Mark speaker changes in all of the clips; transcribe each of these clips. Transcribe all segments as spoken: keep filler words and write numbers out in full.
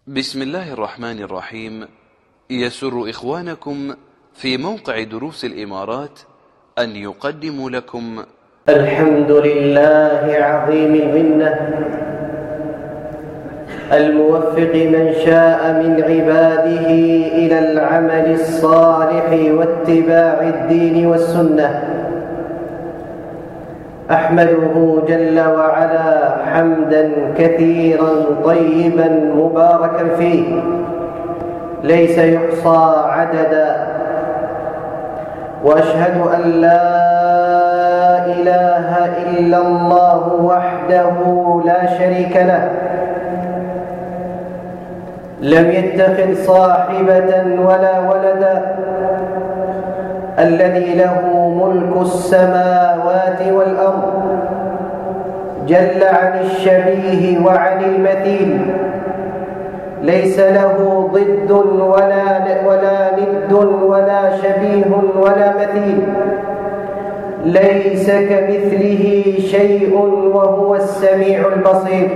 Speaker 1: بسم الله الرحمن الرحيم. يسر إخوانكم في موقع دروس الإمارات أن يقدموا لكم
Speaker 2: الحمد لله عظيم المنة الموفق من شاء من عباده إلى العمل الصالح واتباع الدين والسنة. أحمده جل وعلا حمدا كثيرا طيبا مباركا فيه ليس يحصى عددا، وأشهد أن لا إله إلا الله وحده لا شريك له، لم يتخذ صاحبة ولا ولدا، الذي له ملك السماوات والأرض، جل عن الشبيه وعن المثيل، ليس له ضد ولا ولا ند ولا شبيه ولا مثيل، ليس كمثله شيء وهو السميع البصير.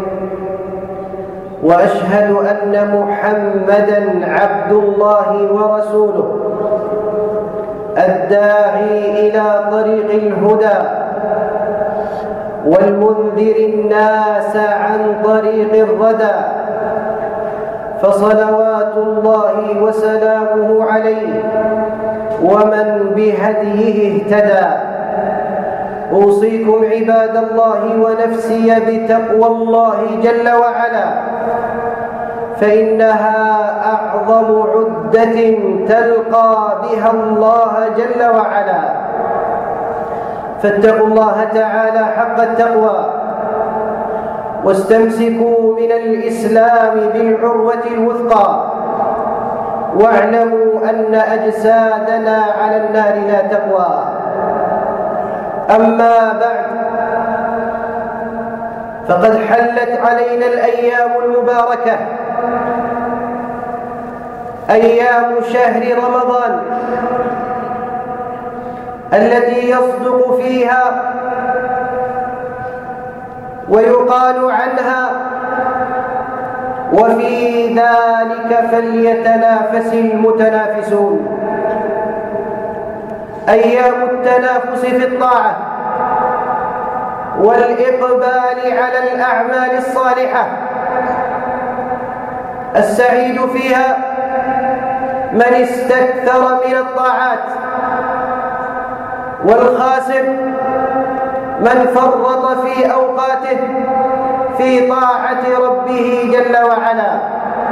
Speaker 2: وأشهد أن محمدًا عبد الله ورسوله الداعي إلى طريق الهدى والمنذر الناس عن طريق الردى، فصلوات الله وسلامه عليه ومن بهديه اهتدى. أوصيكم عباد الله ونفسي بتقوى الله جل وعلا، فإنها أعظم عدة تلقى بها الله جل وعلا. فاتقوا الله تعالى حق التقوى، واستمسكوا من الإسلام بالعروة الوثقى، واعلموا أن أجسادنا على النار لا تقوى. أما بعد، فقد حلت علينا الأيام المباركة، أيام شهر رمضان، التي يصدق فيها ويقال عنها وفي ذلك فليتنافس المتنافسون. أيام التنافس في الطاعة والإقبال على الأعمال الصالحة. السعيد فيها من استكثر من الطاعات، والخاسر من فرط في أوقاته في طاعة ربه جل وعلا.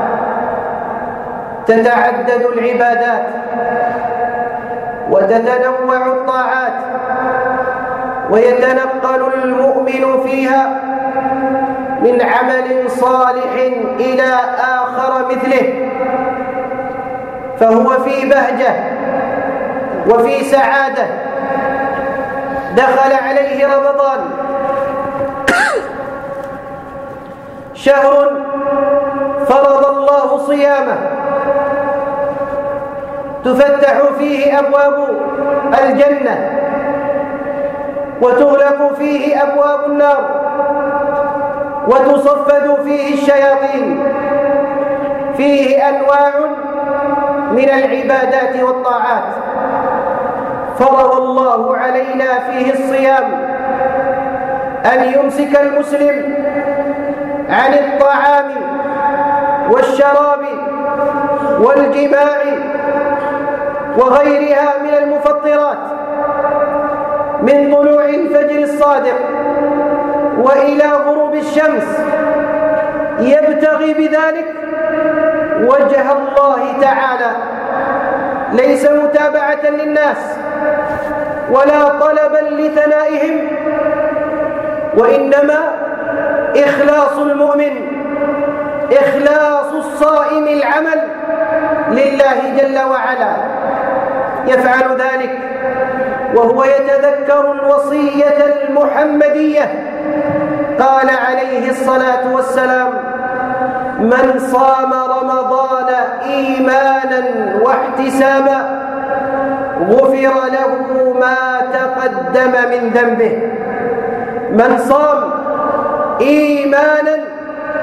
Speaker 2: تتعدد العبادات وتتنوع الطاعات، ويتنقل المؤمن فيها من عمل صالح إلى آخر مثله، فهو في بهجة وفي سعادة. دخل عليه رمضان، شهر فرض الله صيامه، تفتح فيه أبواب الجنة وتغلق فيه أبواب النار وتصفد فيه الشياطين. فيه أنواع من العبادات والطاعات، فرض الله علينا فيه الصيام، أن يمسك المسلم عن الطعام والشراب والجماع وغيرها من المفطرات من طلوع الفجر الصادق وإلى غروب الشمس، يبتغي بذلك وجه الله تعالى، ليس متابعة للناس ولا طلبا لثنائهم، وإنما إخلاص المؤمن، إخلاص الصائم العمل لله جل وعلا. يفعل ذلك وهو يتذكر الوصية المحمدية. قال عليه الصلاة والسلام: من صام رمضان إيمانا واحتسابا غفر له ما تقدم من ذنبه. من صام إيمانا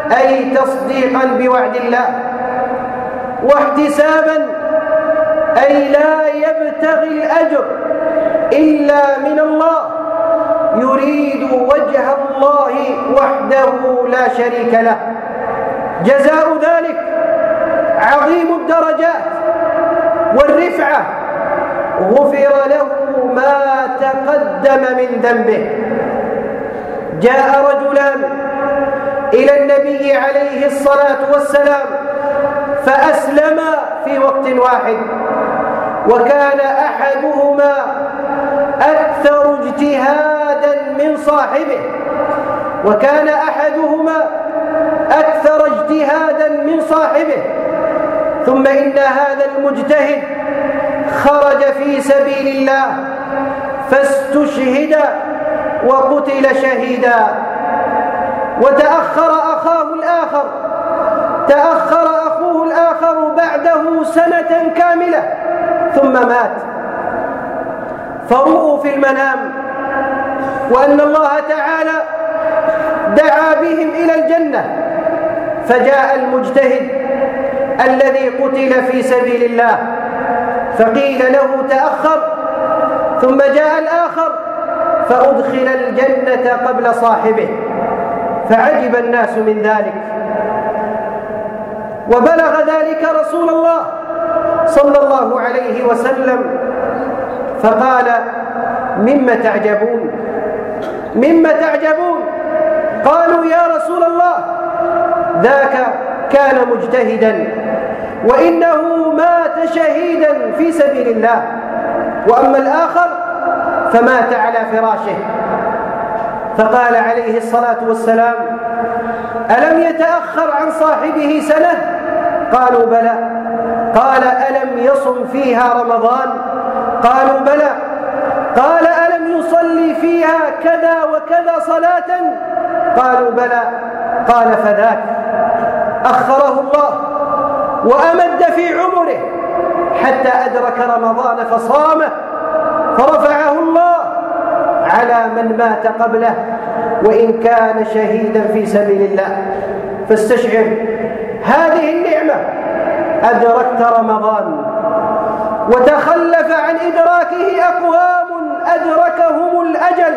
Speaker 2: أي تصديقا بوعد الله، واحتسابا أي لا يبتغي الأجر إلا من الله، يريد وجه الله وحده لا شريك له. جزاء ذلك عظيم الدرجات والرفعة، غفر له ما تقدم من ذنبه. جاء رجلان إلى النبي عليه الصلاة والسلام فأسلما في وقت واحد، وكان أحدهما أكثر اجتهادا من صاحبه وكان أحدهما أكثر اجتهادا من صاحبه ثم إن هذا المجتهد خرج في سبيل الله فاستشهد وقتل شهيدا، وتأخر أخاه الآخر تأخر أخوه الآخر بعده سنة كاملة ثم مات. فرؤوا في المنام وأن الله تعالى دعا بهم إلى الجنة، فجاء المجتهد الذي قتل في سبيل الله فقيل له تأخر، ثم جاء الآخر فأدخل الجنة قبل صاحبه، فعجب الناس من ذلك. وبلغ ذلك رسول الله صلى الله عليه وسلم فقال مما تعجبون مما تعجبون قالوا يا رسول الله ذاك كان مجتهدا وإنه مات شهيدا في سبيل الله، وأما الآخر فمات على فراشه. فقال عليه الصلاة والسلام ألم يتأخر عن صاحبه سنة؟ قالوا بلى. قال ألم يصم فيها رمضان؟ قالوا بلى. قال ألم يصلي فيها كذا وكذا صلاة؟ قالوا بلى. قال فذاك أخره الله وأمد في عمره حتى أدرك رمضان فصامه، فرفعه الله على من مات قبله وإن كان شهيدا في سبيل الله. فاستشعر هذه النعمة، أدركت رمضان وتخلف عن إدراكه أقوام أدركهم الأجل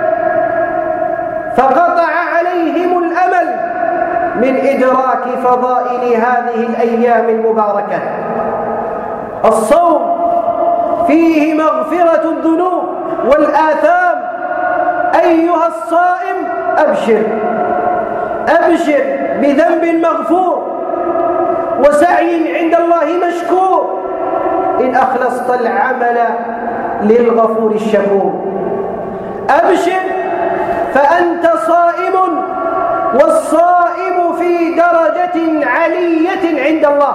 Speaker 2: فقطع عليهم الأمل من إدراك فضائل هذه الأيام المباركة. الصوم فيه مغفرة الذنوب والآثام. أيها الصائم أبشر أبشر بذنب مغفور وسعي عند الله مشكور إن أخلصت العمل للغفور الشكور. أبشر فأنت صائم، والصائم في درجة علية عند الله.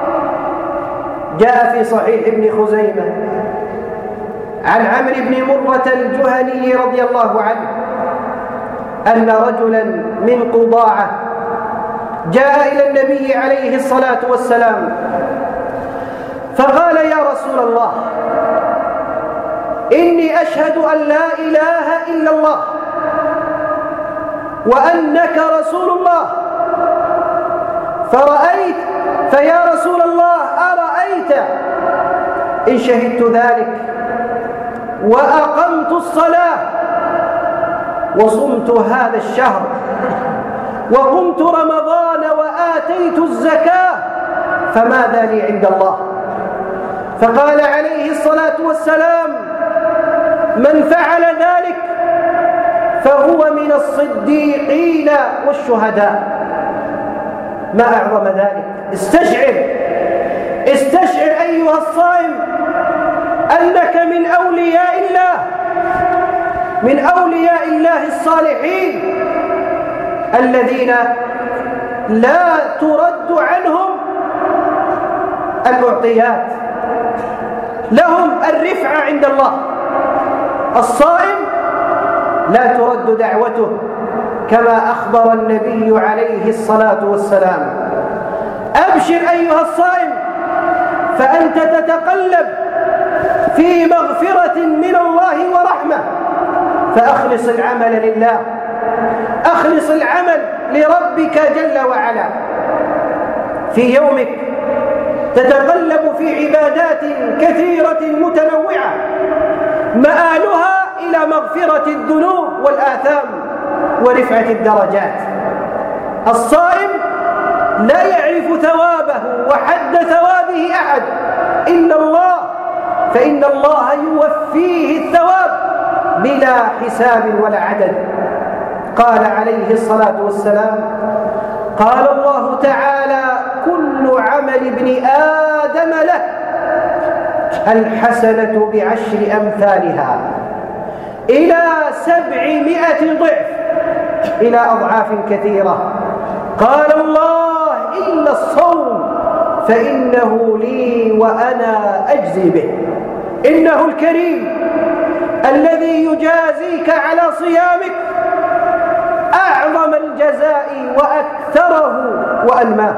Speaker 2: جاء في صحيح ابن خزيمة عن عمرو بن مرة الجهني رضي الله عنه أن رجلا من قضاعة جاء إلى النبي عليه الصلاة والسلام فقال يا رسول الله إني أشهد أن لا إله إلا الله وأنك رسول الله، فرأيت فيا رسول الله أرأيت إن شهدت ذلك وأقمت الصلاة وصمت هذا الشهر وقمت رمضان وآتيت الزكاة فماذا لي عند الله؟ فقال عليه الصلاة والسلام من فعل ذلك فهو من الصديقين والشهداء. ما أعظم ذلك. استشعر استشعر أيها الصائم أنك من أولياء الله من أولياء الله الصالحين الذين لا ترد عنهم المعطيات، لهم الرفعة عند الله. الصائم لا ترد دعوته كما أخبر النبي عليه الصلاة والسلام. أبشر أيها الصائم فأنت تتقلب في مغفرة من الله ورحمة، فأخلص العمل لله، أخلص العمل لربك جل وعلا في يومك تتقلب في عبادات كثيرة متنوعة مآلها إلى مغفرة الذنوب والآثام ورفعة الدرجات. الصائم لا يعرف ثوابه وحد ثوابه أحد إلا الله، فإن الله يوفيه الثواب بلا حساب ولا عدد. قال عليه الصلاة والسلام: قال الله تعالى: كل عمل ابن آدم له، الحسنة بعشر أمثالها إلى سبعمائة ضعف، إلى أضعاف كثيرة. قال الله: إلا الصوم فإنه لي وأنا أجزي به. إنه الكريم الذي يجازيك على صيامك أعظم الجزاء وأكثره وأنماه.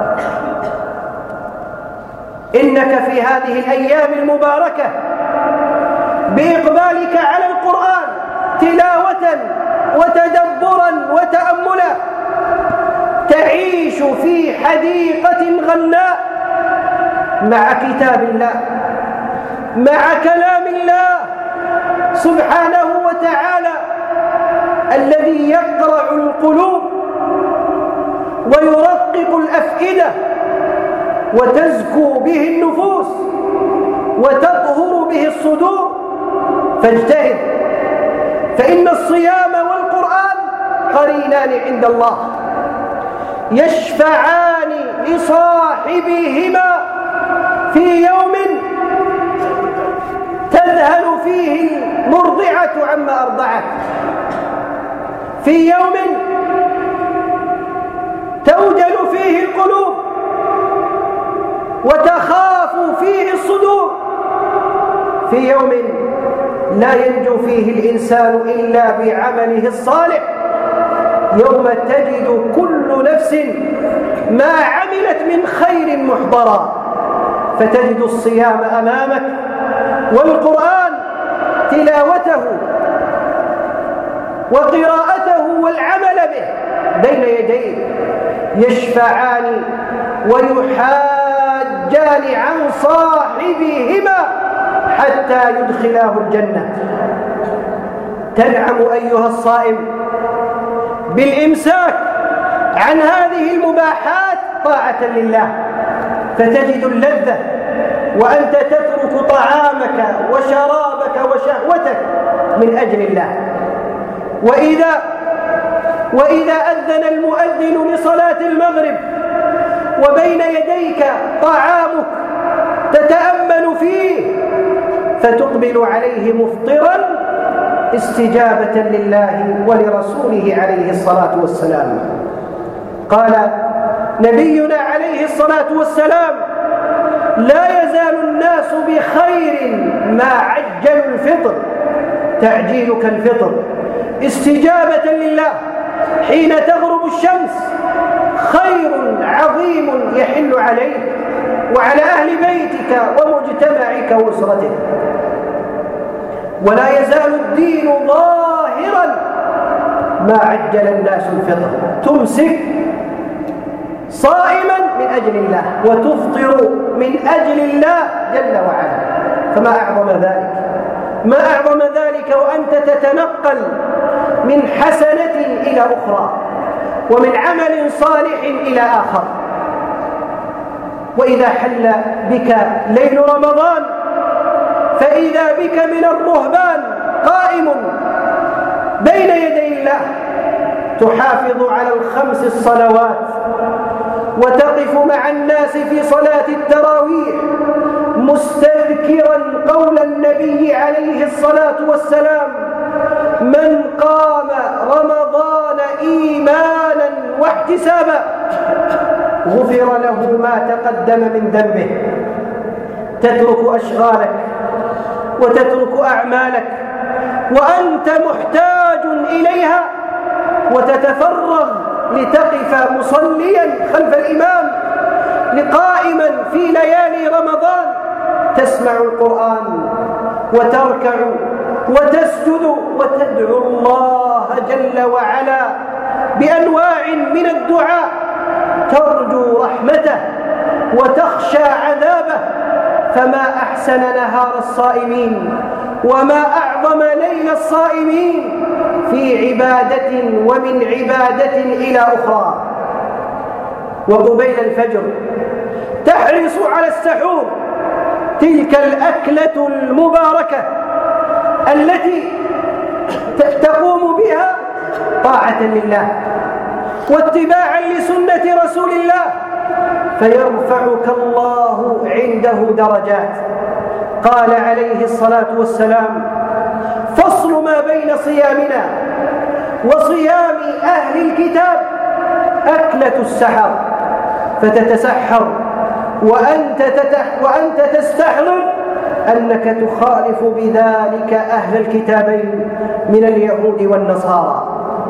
Speaker 2: إنك في هذه الأيام المباركة بإقبالك على القرآن تلاوة وتدبرا وتأملا تعيش في حديقة غناء مع كتاب الله، مع كلام الله سبحانه وتعالى الذي يقرع القلوب ويرقق الأفئدة وتزكو به النفوس وتطهر به الصدور. فاجتهد، فإن الصيام والقرآن قرينان عند الله يشفعان لصاحبهما في يوم تذهل فيه المرضعة عما أرضعت، في يوم توجل فيه القلوب وتخاف فيه الصدور، في يوم لا ينجو فيه الإنسان إلا بعمله الصالح، يوم تجد كل نفس ما عملت من خير محضرا، فتجد الصيام أمامك والقرآن تلاوته وقراءته والعمل به بين يديك، يشفعان ويحاجان عن صاحبهما حتى يدخلاه الجنة. تنعم أيها الصائم بالإمساك عن هذه المباحات طاعة لله، فتجد اللذة وأنت تترك طعامك وشرابك وشهوتك من أجل الله. وإذا وإذا أذن المؤذن لصلاة المغرب وبين يديك طعامك تتأمل فيه فتقبل عليه مفطرا استجابة لله ولرسوله عليه الصلاة والسلام. قال نبينا عليه الصلاة والسلام: لا يزال الناس بخير ما عجلوا الفطر، تعجيلك الفطر استجابة لله حين تغرب الشمس خير عظيم يحل عليك وعلى أهل بيتك ومجتمعك وأسرتك. ولا يزال الدين ظاهرا ما عجل الناس الفطر، تمسك صائما من أجل الله وتفطر من أجل الله جل وعلا. فما أعظم ذلك، ما أعظم ذلك وأنت تتنقل من حسنة إلى أخرى ومن عمل صالح إلى آخر. وإذا حل بك ليل رمضان فإذا بك من الرهبان قائم بين يدي الله تحافظ على الخمس الصلوات وتقف مع الناس في صلاة التراويح مستذكرا قول النبي عليه الصلاة والسلام: من قام رمضان إيمانا واحتسابا غفر له ما تقدم من ذنبه. تترك أشغالك وتترك أعمالك وأنت محتاج إليها وتتفرغ لتقف مصليا خلف الإمام لقائما في ليالي رمضان تسمع القرآن وتركع وتسجد وتدعو الله جل وعلا بأنواع من الدعاء ترجو رحمته وتخشى عذابه. فما أحسن نهار الصائمين وما أعظم ليل الصائمين في عبادة ومن عبادة إلى أخرى. وقبيل الفجر تحرص على السحور، تلك الأكلة المباركة التي تقوم بها طاعة لله واتباعا لسنة رسول الله، فيرفعك الله عنده درجات. قال عليه الصلاة والسلام: فصل ما بين صيامنا وصيام أهل الكتاب أكلة السحر، فتتسحر وأنت, تتح وأنت تستحضر أنك تخالف بذلك أهل الكتابين من اليهود والنصارى.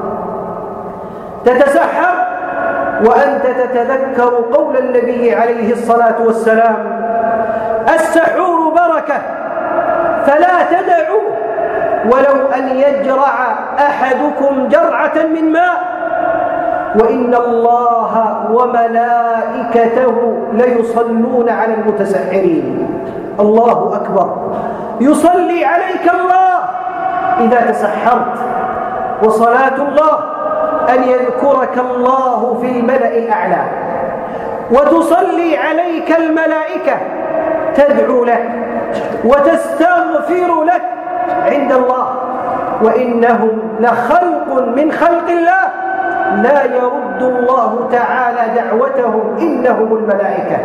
Speaker 2: تتسحر وأنت تتذكر قول النبي عليه الصلاة والسلام: السحور بركة فلا تدعوا ولو أن يجرع أحدكم جرعة من ماء وإن الله وملائكته ليصلون على المتسحرين. الله أكبر، يصلي عليك الله إذا تسحرت. وصلاة الله أن يذكرك الله في الملأ الأعلى، وتصلي عليك الملائكة تدعو لك وتستغفر لك عند الله، وإنهم لخلق من خلق الله لا يرد الله تعالى دعوتهم، إنهم الملائكة.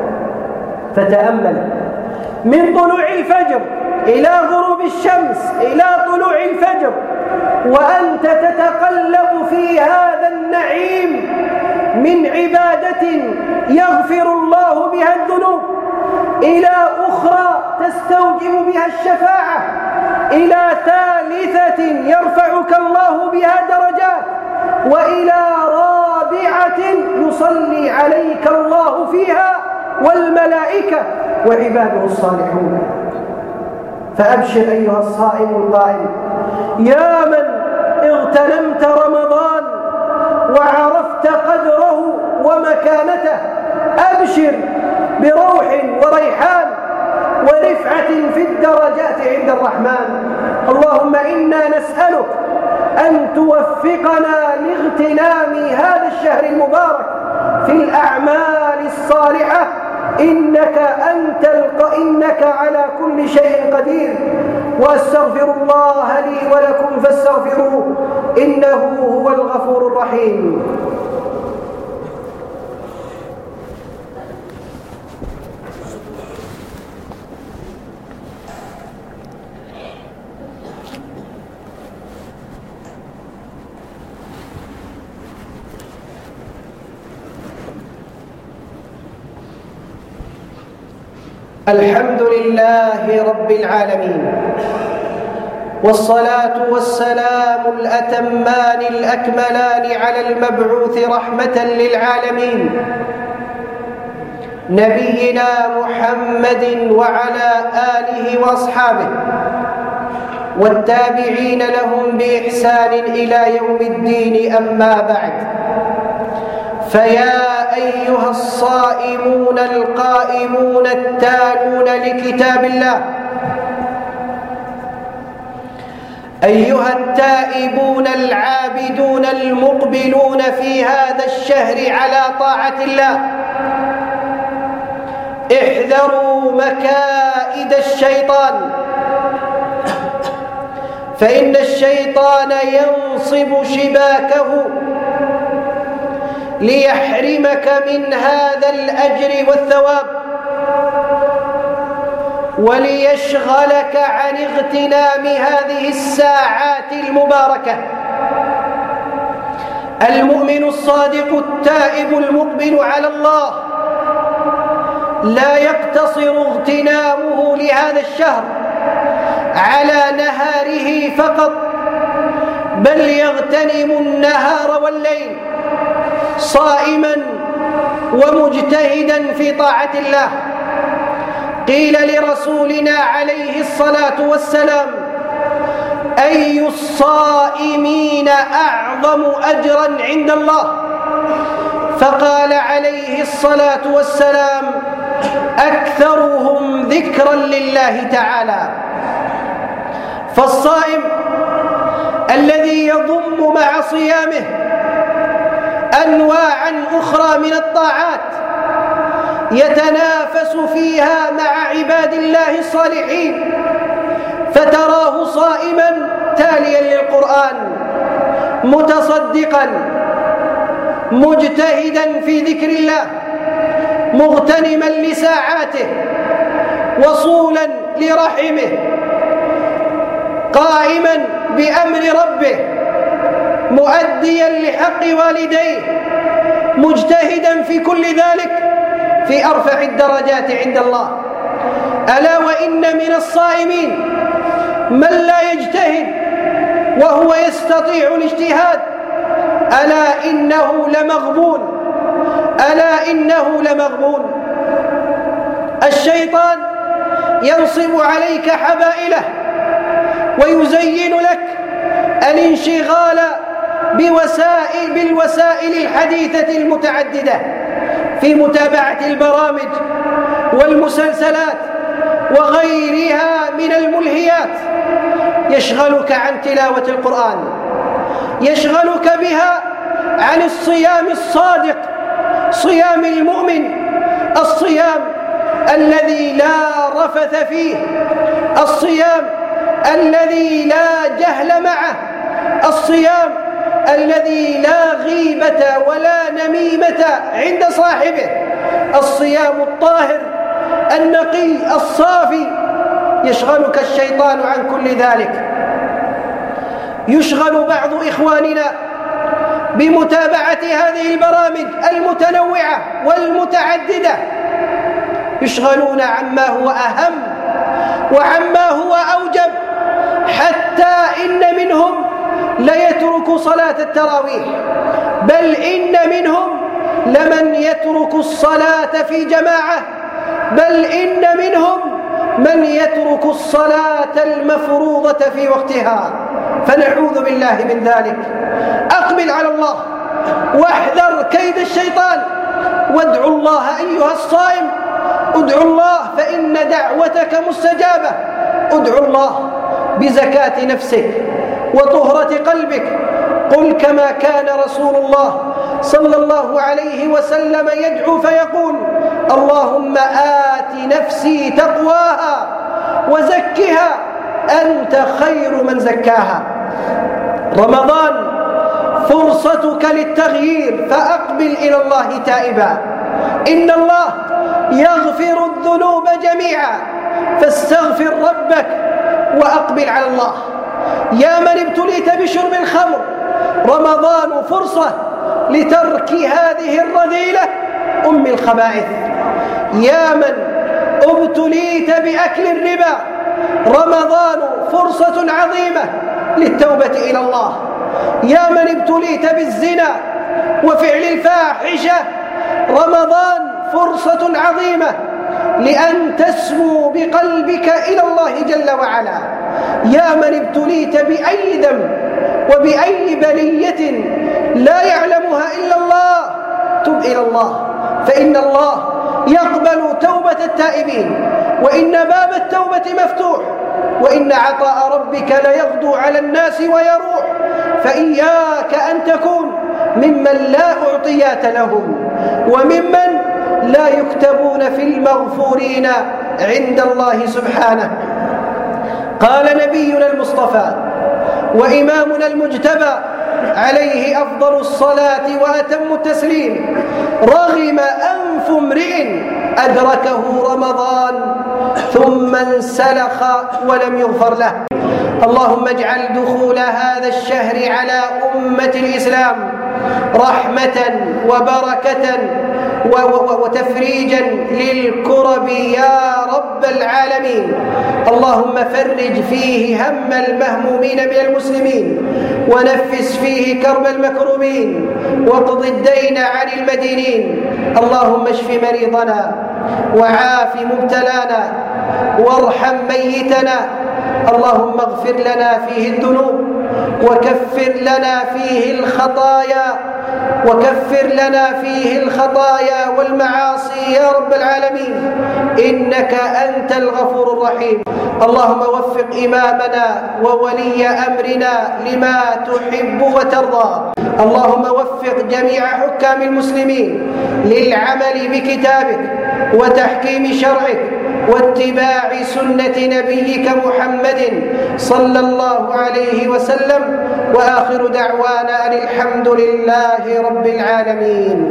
Speaker 2: فتأمل من طلوع الفجر إلى غروب الشمس إلى طلوع الفجر وأنت تتقلب في هذا النعيم من عبادة يغفر الله بها الذنوب إلى أخرى تستوجب بها الشفاعة إلى ثالثة يرفعك الله بها درجات وإلى رابعة يصلي عليك الله فيها والملائكة وعباده الصالحون. فأبشر أيها الصائم القائم يا من اغتنمت رمضان وعرفت قدره ومكانته، أبشر بروح وريحان ورفعة في الدرجات عند الرحمن. اللهم إنا نسألك أن توفقنا لاغتنام هذا الشهر المبارك في الأعمال الصالحة، إنك أنت الق... إنك على كل شيء قدير. وأستغفر الله لي ولكم فاستغفروه إنه هو الغفور الرحيم. الحمد لله رب العالمين، والصلاة والسلام الأتمان الأكملان على المبعوث رحمة للعالمين نبينا محمد وعلى آله وأصحابه والتابعين لهم بإحسان إلى يوم الدين. أما بعد، فيا أيها الصائمون القائمون التالون لكتاب الله، أيها التائبون العابدون المقبلون في هذا الشهر على طاعة الله، احذروا مكائد الشيطان، فإن الشيطان ينصب شباكه ليحرمك من هذا الأجر والثواب وليشغلك عن اغتنام هذه الساعات المباركة. المؤمن الصادق التائب المقبل على الله لا يقتصر اغتنامه لهذا الشهر على نهاره فقط، بل يغتنم النهار والليل صائما ومجتهدا في طاعة الله. قيل لرسولنا عليه الصلاة والسلام: أي الصائمين أعظم أجرا عند الله؟ فقال عليه الصلاة والسلام: أكثرهم ذكرا لله تعالى. فالصائم الذي يضم مع صيامه أنواعا أخرى من الطاعات يتنافس فيها مع عباد الله الصالحين، فتراه صائما تاليا للقرآن، متصدقا، مجتهدا في ذكر الله، مغتنما لساعاته، وصولا لرحمه، قائما بأمر ربه، مؤديا لحق والديه، مجتهدا في كل ذلك في أرفع الدرجات عند الله. ألا وإن من الصائمين من لا يجتهد وهو يستطيع الاجتهاد، ألا إنه لمغبون، ألا إنه لمغبون. الشيطان ينصب عليك حبائله ويزين لك الانشغال بوسائل بالوسائل الحديثة المتعددة في متابعة البرامج والمسلسلات وغيرها من الملهيات، يشغلك عن تلاوة القرآن، يشغلك بها عن الصيام الصادق، صيام المؤمن، الصيام الذي لا رفث فيه، الصيام الذي لا جهل معه، الصيام الذي لا غيبة ولا نميمة عند صاحبه، الصيام الطاهر النقي الصافي. يشغلك الشيطان عن كل ذلك. يشغل بعض إخواننا بمتابعة هذه البرامج المتنوعة والمتعددة، يشغلون عما هو أهم وعما هو أوجب، حتى إن منهم ليترك صلاة التراويح، بل إن منهم لمن يترك الصلاة في جماعة، بل إن منهم من يترك الصلاة المفروضة في وقتها، فنعوذ بالله من ذلك. أقبل على الله واحذر كيد الشيطان، وادعو الله أيها الصائم، ادعو الله فإن دعوتك مستجابة. ادعو الله بزكاة نفسك وطهرة قلبك. قل كما كان رسول الله صلى الله عليه وسلم يدعو فيقول: اللهم آت نفسي تقواها وزكها أنت خير من زكاها. رمضان فرصتك للتغيير، فأقبل إلى الله تائبا. إن الله يغفر الذنوب جميعا، فاستغفر ربك وأقبل على الله. يا من ابتليت بشرب الخمر، رمضان فرصة لترك هذه الرذيلة أم الخبائث. يا من ابتليت بأكل الربا، رمضان فرصة عظيمة للتوبة إلى الله. يا من ابتليت بالزنا وفعل الفاحشة، رمضان فرصة عظيمة لأن تسمو بقلبك إلى الله جل وعلا. يا من ابتليت بأي ذنب وبأي بلية لا يعلمها إلا الله، تب إلى الله، فإن الله يقبل توبة التائبين، وإن باب التوبة مفتوح، وإن عطاء ربك ليغدو على الناس ويروح. فإياك أن تكون ممن لا أعطيات لهم، وممن لا يكتبون في المغفورين عند الله سبحانه. قال نبينا المصطفى وإمامنا المجتبى عليه أفضل الصلاة وأتم التسليم: رغم أنف امرئ أدركه رمضان ثم انسلخ ولم يغفر له. اللهم اجعل دخول هذا الشهر على أمة الإسلام رحمة وبركة وتفريجا للكرب يا رب العالمين. اللهم فرج فيه هم المهمومين من المسلمين، ونفس فيه كرب المكروبين، واقض الدين عن المدينين. اللهم اشف مريضنا وعاف مبتلانا وارحم ميتنا اللهم اغفر لنا فيه الذنوب وكفر لنا فيه الخطايا وكفر لنا فيه الخطايا والمعاصي يا رب العالمين، إنك أنت الغفور الرحيم. اللهم وفق إمامنا وولي أمرنا لما تحب وترضى. اللهم وفق جميع حكام المسلمين للعمل بكتابك وتحكيم شرعك واتباع سنة نبيك محمد صلى الله عليه وسلم، وآخر دعوانا أن الحمد لله رب العالمين.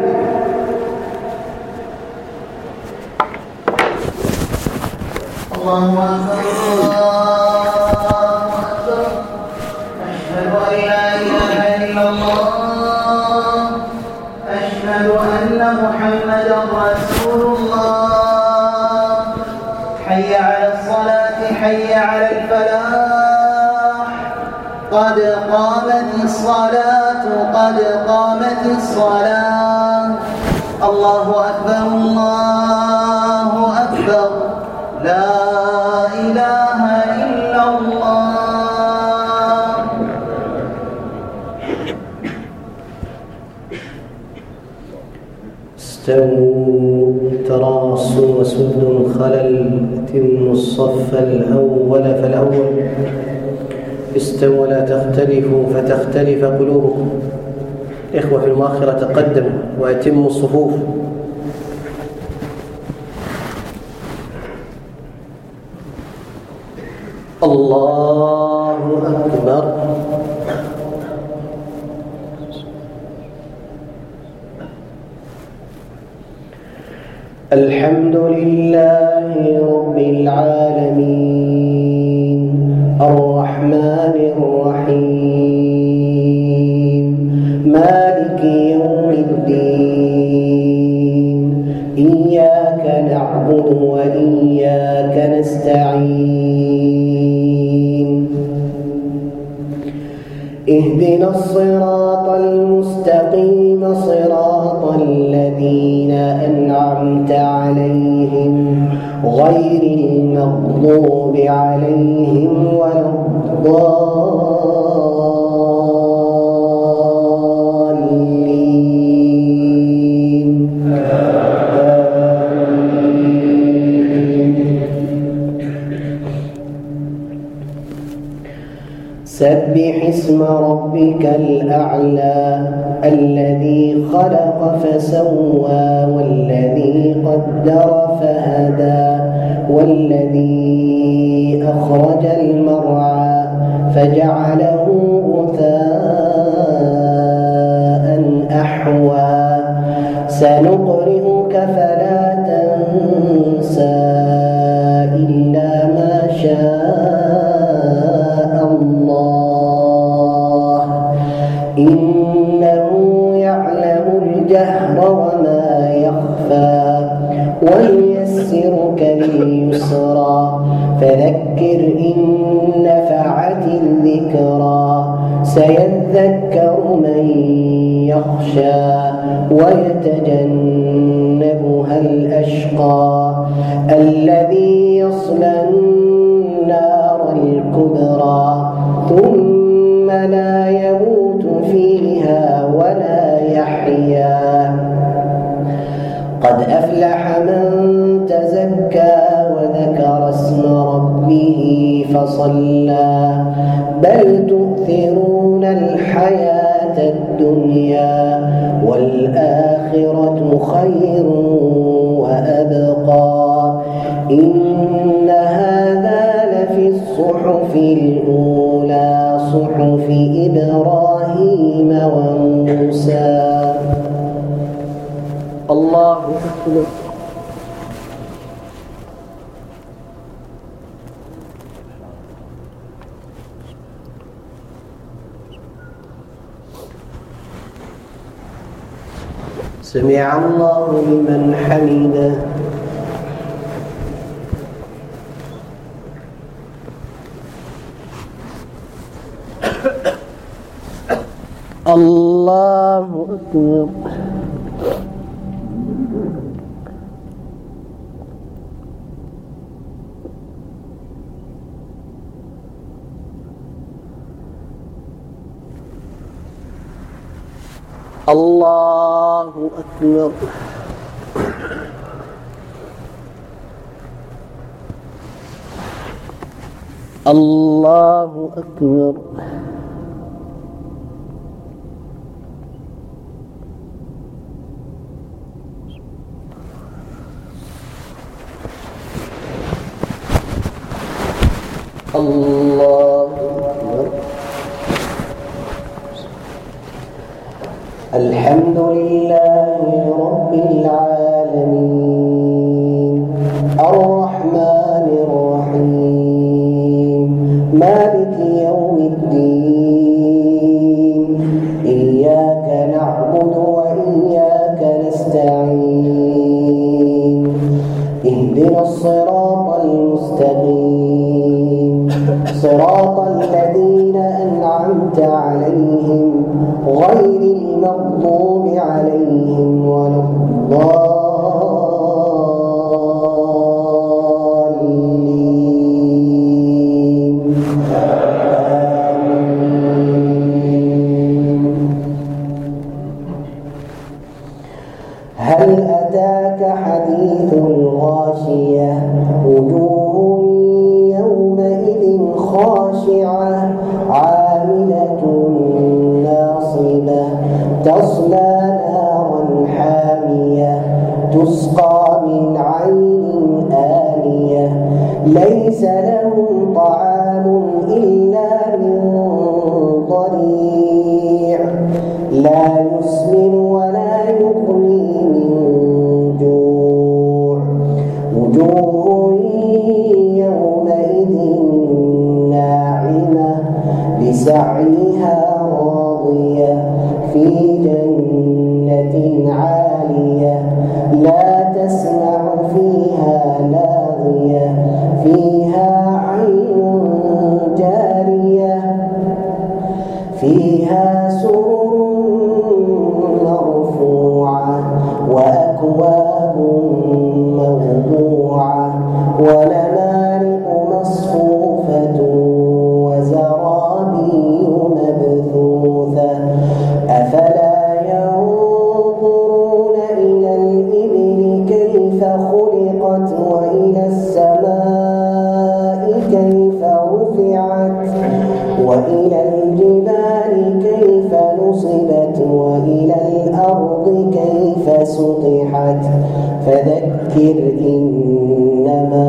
Speaker 3: الله أكبر الله أكبر، أشهد أن لا إله إلا الله، أشهد أن محمدا رسول الله. حي على الصلاة، حي على الفلاح، قد قامت الصلاة، قد قامت الصلاة. الله أكبر الله أكبر، لا إله إلا الله.
Speaker 4: استووا تراصوا وسدوا الخلل، اتموا الصف الأول فالأول. استووا لا تختلفوا فتختلف قلوبكم. إخوة في المؤخرة تقدموا وأتموا الصفوف. الله أكبر. الحمد لله رب العالمين، الرحمن الرحيم، مالك يوم الدين، إياك نعبد وإياك نستعين، اهدنا الصراط المستقيم، صراط الذين أنعمت عليهم غير المغضوب عليهم ولا الضالين. سبح اسم ربك الأعلى، الذي خلق فسوى والذي قدر فهدى والذي أخرج المرعى فجعله غثاء أحوى. سنقرئك فلا تنسى إلا ما شاء الله، إنه يعلم الجهر وما يخفى، وييسرك لليسرى، فذكر إن نفعت الذكرى. سيذكر من يخشى ويتجنبها الأشقى، الذي يصلى النار الكبرى، ثم لا يموت فيها ولا يحيا. قد أفلح من تزكى وذكر اسم ربه فصلى، بل تؤثرون الحياة الدنيا والآخرة خير وأبقى. إن هذا لفي الصحف الأولى، صحف إبراهيم وموسى. الله أكبر. سمع الله لمن حمده. الله أكبر. الله أكبر. الله أكبر. الله أكبر. الحمد لله رب العالمين الرحمن الرحيم مالك يوم الدين إياك نعبد وإياك نستعين اهدنا الصراط المستقيم صراط الذين أنعمت عليهم غير المغضوب عليهم ولا الضالين. هل أتاك حديث الغاشية وجوه يومئذ خاشعة عاملة ناصبة تصلى نارا حامية تسقى من عين آنية ليس لهم طعام إلا من ضريع لا يسمن ولا يغني من جوع وجوه يومئذ ناعمة لسعيها راضية في جنة عالية لا تسمع فيها لاغية فيها عين جارية فيها سرر مرفوعة وأكواب موضوعة ونمارق مصفوفة وزرابي مبثوثة أفلا ينظرون إلى الإبل كيف خلقت وإلى السماء كيف رفعت وإلى الجبال كيف نصبت وإلى الأرض كيف سطحت فذكر إنما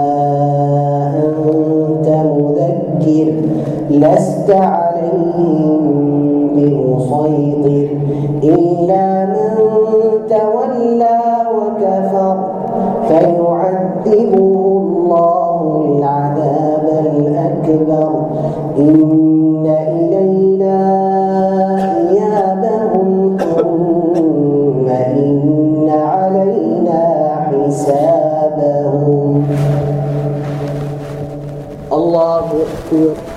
Speaker 4: أنت مذكر لست عليهم بمسيطر إلا من تولى وكفر فيعذبه الله العذاب الأكبر إن إلينا إيابهم ثم إن علينا حسابهم. الله أكبر.